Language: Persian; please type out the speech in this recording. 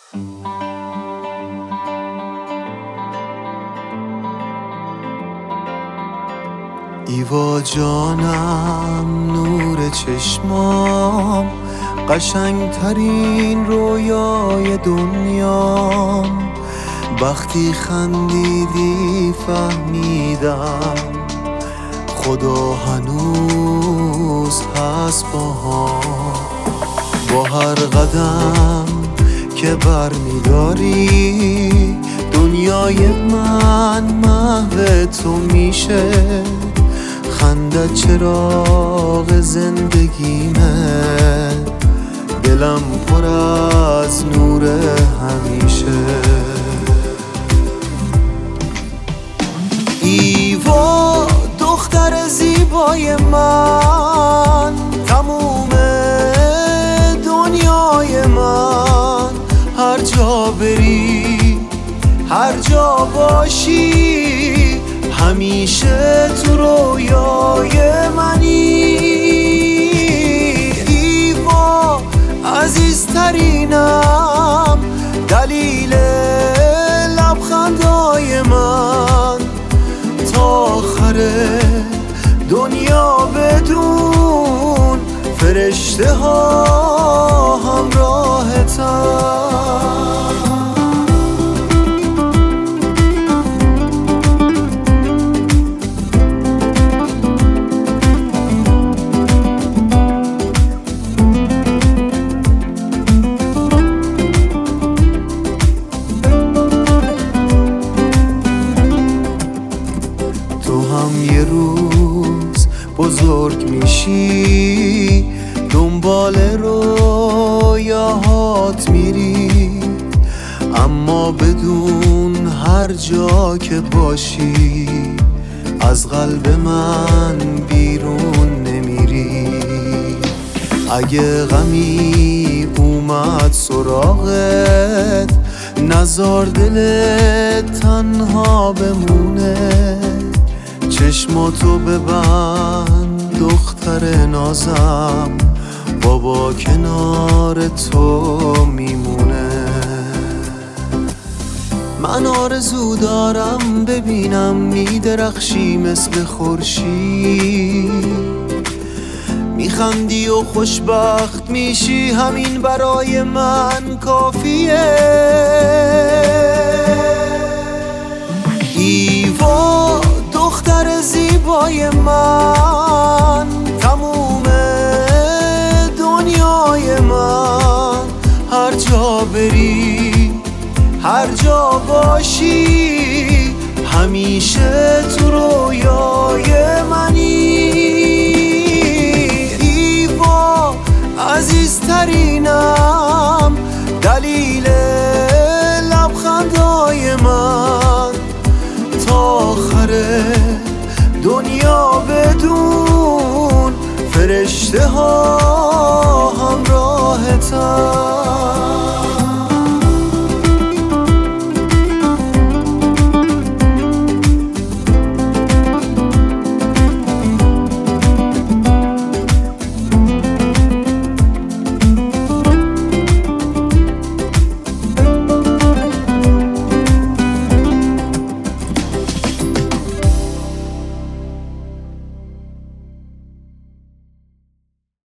ایوا جانم نور چشمام، قشنگترین رویای دنیام. وقتی خندیدی فهمیدم خدا هنوز هست با هر قدم که برمیداری دنیای من محو تو میشه. خندت چراغ زندگیمه، دلم پر از نور همیشه. ایوا دختر زیبای من، تموم دنیای من. هر جا بری هر جا باشی همیشه تو رویای منی. ایوا عزیزترینم، دلیل لبخندای من. تا آخر دنیا بدون فرشته ها همراهتن. یه روز بزرگ میشی، دنبال رویاهات میری، اما بدون هر جا که باشی از قلب من بیرون نمیری. اگه غمی اومد سراغت نذار دلت تنها بمونه. چشماتو ببند دختر نازم، بابا کنار تو میمونه. من آرزو دارم ببینم میدرخشی مثل خورشید، میخندی و خوشبخت میشی، همین برای من کافیه. ایوا دختر زیبای من، تموم دنیای من. هر جا بری هر جا باشی همیشه تو رویای منی. ایوا عزیزترین